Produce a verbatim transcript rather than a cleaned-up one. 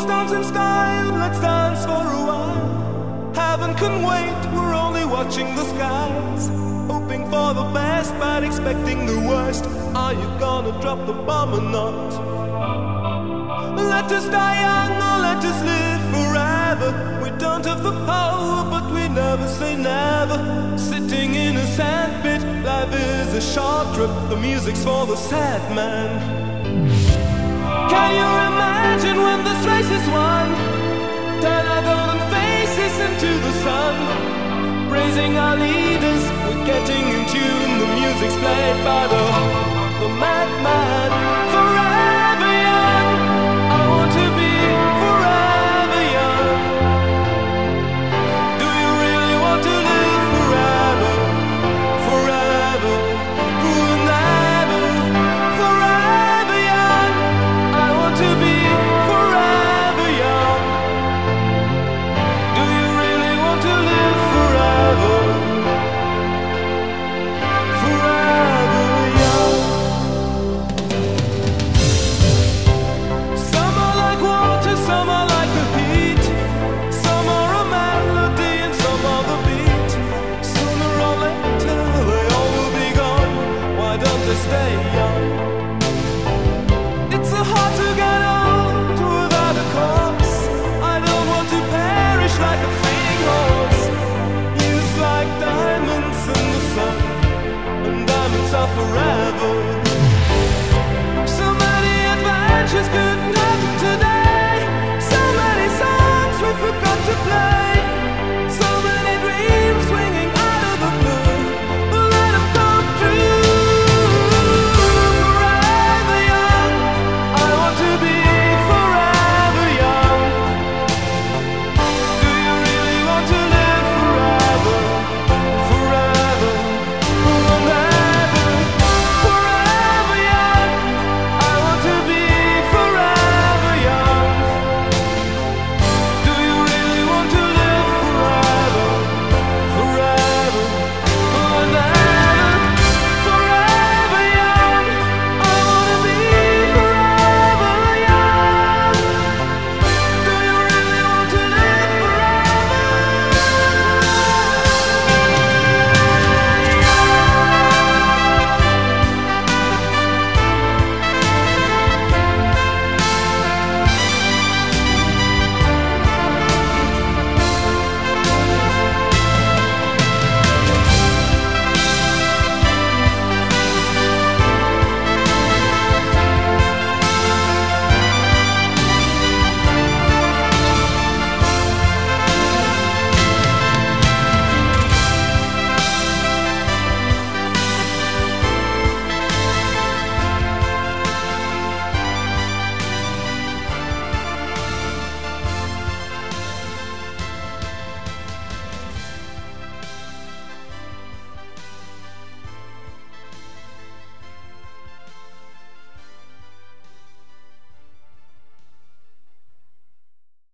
Let's dance in style, let's dance for a while. Heaven can wait, we're only watching the skies, hoping for the best but expecting the worst. Are you gonna drop the bomb or not? Let us die young or let us live forever. We don't have the power but we never say never. Sitting in a sandpit, life is a short trip. The music's for the sad man. Can you imagine when this race is won? Turn our golden faces into the sun, praising our leaders, we're getting in tune. The music's played by the, the madman.